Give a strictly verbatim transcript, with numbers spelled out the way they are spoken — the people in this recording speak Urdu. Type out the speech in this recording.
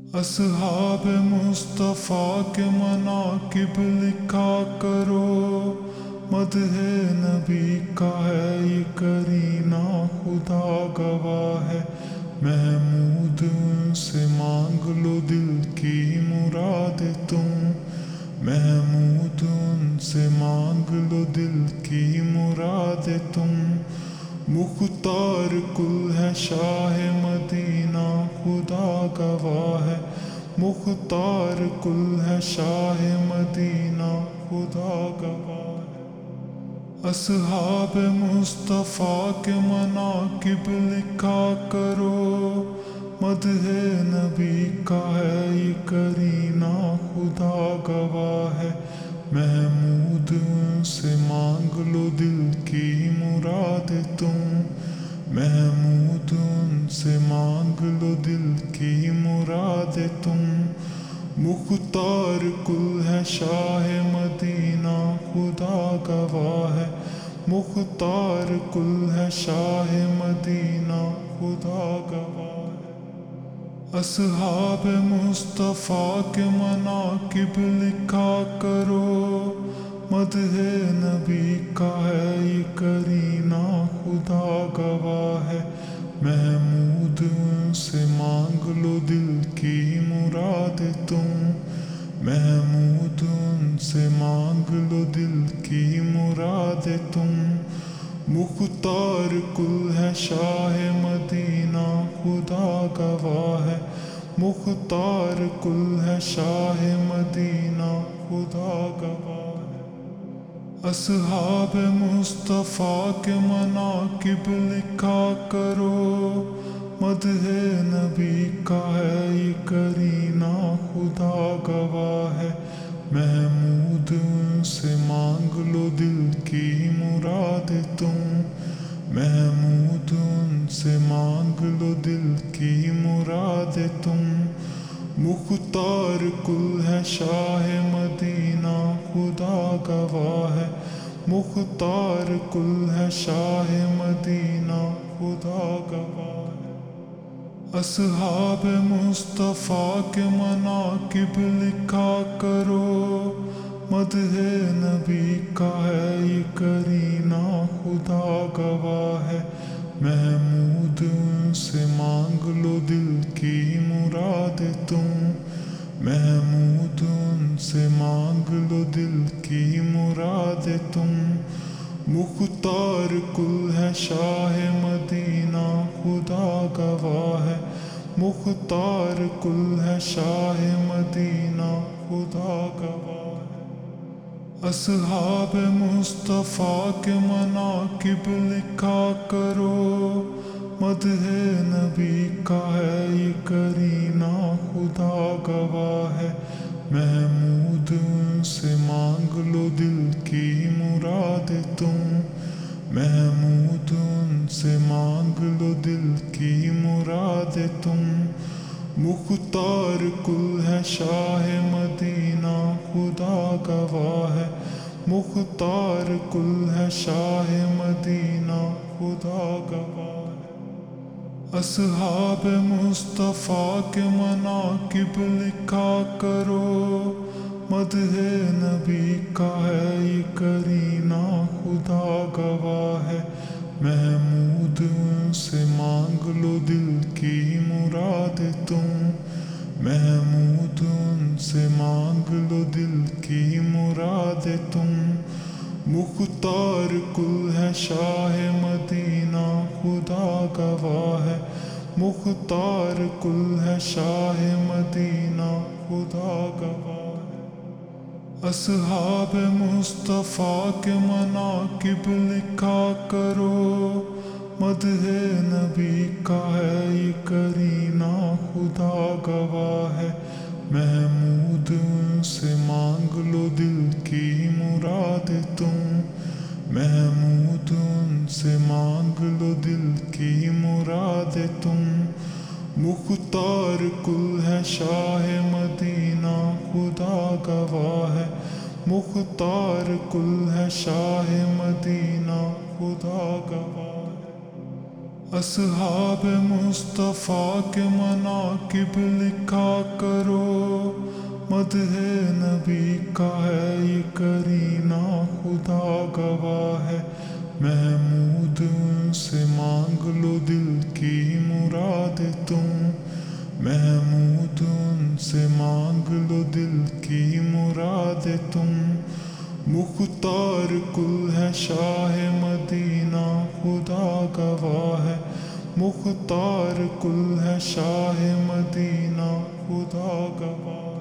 اصحاب مصطفیٰ کے مناقب لکھا کرو، مدح نبی کا ہے یہ کرینہ خدا گواہ ہے۔ محمود ان سے مانگ لو دل کی مراد تم، محمود ان سے مانگ لو دل کی مراد تم۔ مختار کل ہے شاہ مدینہ خدا گواہ ہے، مختار کل ہے شاہ مدینہ خدا گواہ ہے۔ اصحاب مصطفیٰ کے مناقب لکھا کرو، مدح نبی کا ہے یہ کرینہ خدا گواہ ہے۔ محمود ان سے مانگ لو دل کی مراد تم، محمود ان سے مانگ لو دل کی مراد تم۔ مختار کل ہے شاہ مدینہ خدا گواہ ہے، مختار کل ہے شاہ مدینہ خدا گواہ ہے۔ اصحاب مصطفیٰ کے مناقب لکھا کرو، مدح نبی کا ہے یہ کرینہ خدا گواہ ہے۔ محمود ان سے مانگ لو دل کی مراد تم، محمود ان سے مانگ لو دل کی مراد تم۔ مختار کل ہے شاہ مدینہ خدا گواہ ہے، مختار کل ہے شاہ مدینہ خدا گواہ ہے۔ اصحاب مصطفیٰ کے مناقب لکھا کرو، مدح نبی کا ہے یہ کرینہ خدا گواہ ہے۔ محمود ان سے مانگ لو دل کی مراد تم، محمود ان سے مانگ لو دل کی مراد تم۔ مختار کل ہے شاہ مدینہ خدا گواہ ہے، مختار کل ہے شاہ مدینہ خدا گواہ ہے۔ اصحاب مصطفیٰ کے مناقب لکھا کرو، مدح نبی کا ہے یہ کرینہ خدا گواہ ہے۔ محمود ان سے مانگ لو دل کی مراد تم، محمود ان سے مانگ لو دل کی مراد تم۔ مختار کل ہے شاہ مدینہ خدا گواہ ہے، مختار کل ہے شاہ مدینہ خدا گواہ ہے۔ اصحاب مصطفیٰ کے مناقب لکھا کرو، مدح نبی کا ہے یہ کرینہ خدا گواہ ہے۔ محمود ان سے مانگ لو دل کی مراد تم، محمود ان سے مانگ لو دل کی مراد تم۔ مختار کل ہے شاہ مدینہ خدا گواہ ہے، مختار کل ہے شاہ مدینہ خدا گواہ ہے۔ اصحاب مصطفیٰ کے مناقب لکھا کرو، مدح نبی کا ہے یہ کرینہ خدا گواہ ہے۔ محمود ان سے مانگ لو دل کی مراد تم، محمود ان سے مانگ لو دل کی مراد تم۔ مختار کل ہے شاہ مدینہ خدا گواہ ہے، مختار کل ہے شاہ مدینہ خدا گواہ ہے۔ اصحاب مصطفیٰ کے مناقب لکھا کرو، مدح نبی کا ہے یہ کرینہ خدا گواہ ہے۔ محمود ان سے مانگ لو دل کی مراد تم، محمود ان سے مانگ لو دل کی مراد تم۔ مختار کل ہے شاہ مدینہ خدا گواہ ہے، مختار کل ہے شاہ مدینہ خدا گواہ ہے۔ اصحاب مصطفیٰ کے مناقب لکھا کرو، مدح نبی کا ہے یہ کرینہ خدا گواہ ہے، محمود ان سے مانگ لو دل کی مراد تم، محمود ان سے مانگ لو دل کی مراد تم، مختار کل ہے شاہ مدینہ خدا گواہ ہے، مختار کل ہے شاہ مدینہ خدا گواہ ہے۔